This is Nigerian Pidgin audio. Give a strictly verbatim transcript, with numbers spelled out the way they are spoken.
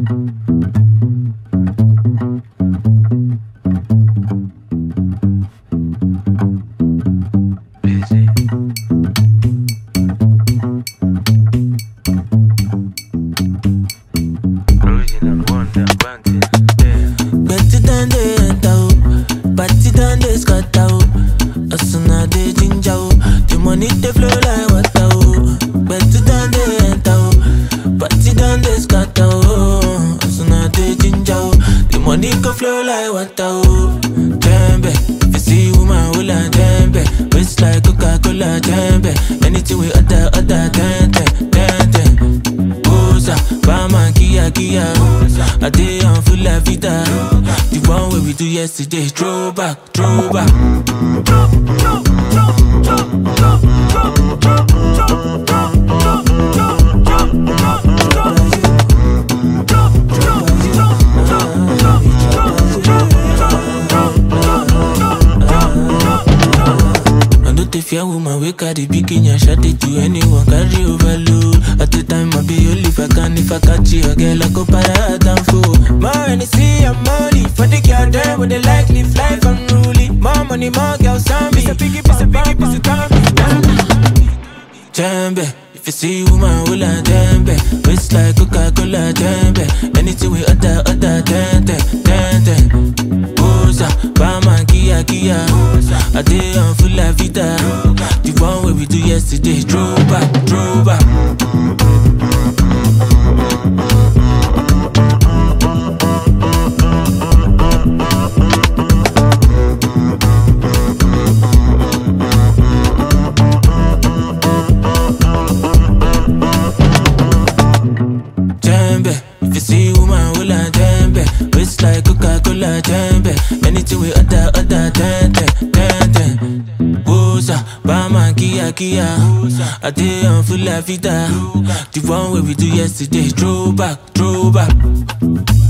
Yesterday, throw back, throw back. Fear woman, we carry big in your shot it to anyone, carry overload. At the time, I be only if I can, if I catch you, a girl, I go para down fool. More Hennessy and money for the girl there with the like live life unruly. More money, more girls on me. Piece of piggy, piece of piggy, piece of Tommy. Jambe, if you see woman, will I jambe? Waist like Coca-Cola, jambe. Anything we other, other, tente, tente. Boza, Bama, Kia, Kia. I day on full la vida. The one way we do yesterday, throw back, throw back. Jambe, if you see woman, will I jambe? Waist like Coca-Cola, jambe. Anything we other, other, tente, tente. Boza, Bama, Kia, Kia. I day on full la vida. The one way we do yesterday, throw back, throw back.